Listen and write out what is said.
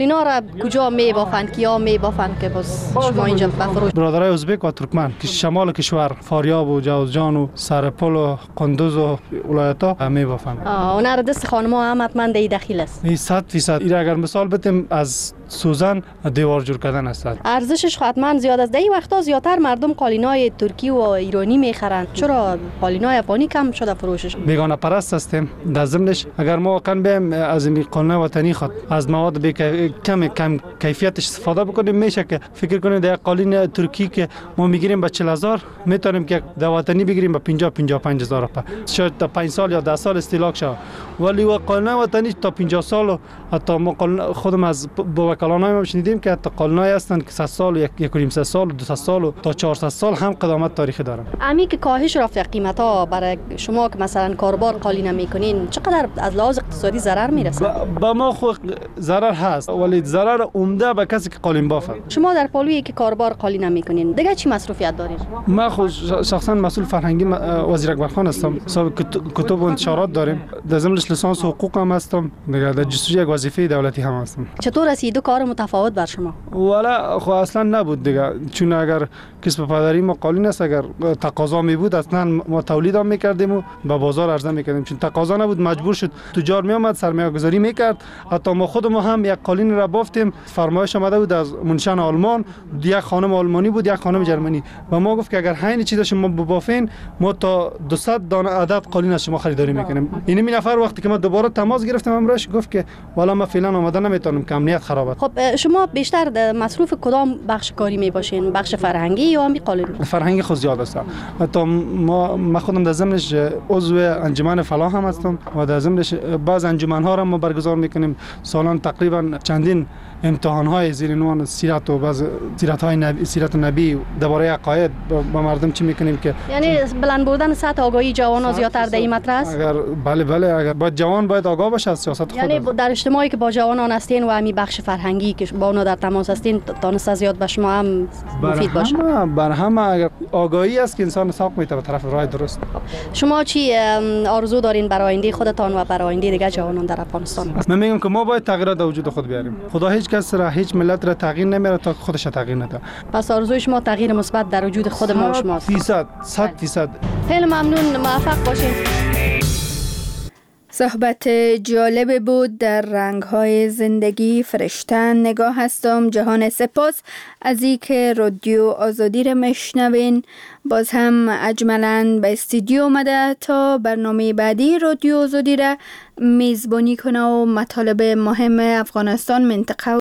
اینا را کجا میبافند، کیا میبافند که باز شما اینجا بفروش؟ برادرای ازبک و ترکمن که شمال کشور، فاریاب و جوزجان و سرپل و قندوز و ولایت‌ها میبافند. اون را دست خانم‌ها هم حتما دخیل است. این 100%. این اگر مثال بتیم از سوزن دیوار جور کردن است. ارزشش حتما زیاد است. در این وقتا زیادتر مردم قالینای ترکی و ایرانی میخرند. چرا قالینای افغانی کم شده فروشش؟ بیگانه پرست هستیم. در ضمنش اگر ما واقعا بیم از این قالینای وطنی خود از مواد کم کیفیتش استفاده بکنیم، میشه که فکر کنید در قالین ترکی که ما میگیریم به 40000 میتونیم که در وطنی بگیریم به 55,000 روپیه. شاید تا 5 سال یا 10 سال استهلاک شه. ولی قالینای وطنی تا 50 سال و حتی ما خودم از وکلانای ما شنیدیم که حتی قالینای هستند که 100 سال، 1.5 سال، 200 سال و تا 400 سال هم قدامت تاریخی دارن. امی که کاهش رفته قیمتا برای شما که مثلا کاربار قالین میکنین، چقدر از لحاظ اقتصادی ضرر میرسه؟ با ما خود ضرر هست، ولی ضرر عمده به کسی که قالین بافه. شما در پالویی که کاربار قالین میکنین دیگه چی مصروفیت دارین؟ ما خود شخصا مسئول فرهنگی وزیر اکبرخان هستم. کتب و انتشارات داریم. در ضمنش لیسانس حقوق هم هستم. دیگه در جستجوی یک وظیفه دولتی هم هستم. چطور رسید دو کار متفاوت بر شما؟ والا خو اصلا نبود دیگه، چون اگر کسب پدری ما قالین است، اگر تقاضا می بود اصلا ما تولید هم میکردیم و به بازار عرضه میکردیم. چون تقاضا نبود مجبور شد تجار می آمد سرمایه گذاری میکرد. حتی ما خودمون هم یک قالین را بافتیم، فرمایش آمده بود از منشن آلمان، یک خانم آلمانی بود، یک خانم جرمنی، و ما گفت که اگر همین چیزا شما ببافین ما تا 200 دانه عدد قالین از شما خریداری میکنیم. این نفر وقتی که ما دوباره تماس گرفتم امروز گفت که والا ما فعلا آمده نمیتونم که امنیت خراب است. خب شما بیشتر مصروف کدام بخش کاری میباشین؟ بخش فرهنگی یا هم قالین؟ فرهنگی خود زیاد است. حتی ما خودم در ضمنش عضو انجمن فلاح هم هستم و در ضمنش بعض انجمن ها را ما برگزار میکنیم. سالان تقریبا چندین امتحان های زیر عنوان سیرت و بعض سیرت های نبی، سیرت نبی درباره عقاید با مردم چی میکنیم که یعنی بلند بردن سطح آگاهی جوانان زیادتر در این مطرح است. اگر بله اگر باید جوان باید آگاه باشه از سیاست خود. یعنی در اجتماعی که با جوانان هستین و همین بخش فرهنگی که با اونا در تماس هستین تونسته زیاد به شما هم مفید باشه. بر همه اگر آگاهی است که انسان ساق میته به طرف راه درست. شما چی آرزو دارین برای آینده خودتان و برای آینده دیگه جوانان در افغانستان؟ من میگم که ما باید تغییرات در وجود خود بیاریم. خدا هیچ کس را، هیچ ملت را تغییر نمیاره تا خودش تغییر نده. پس آرزوی شما تغییر مثبت در وجود خود ما و شماست. 100%. خیلی ممنون، موفق باشین. صحبت جالب بود. در رنگ‌های زندگی فرشتن نگاه هستم. جهان سپاس از این که رادیو آزادی را میشنوین. باز هم اجملاً به استودیو اومده تا برنامه بعدی رادیو آزادی را میزبانی کنه و مطالب مهم افغانستان، منطقه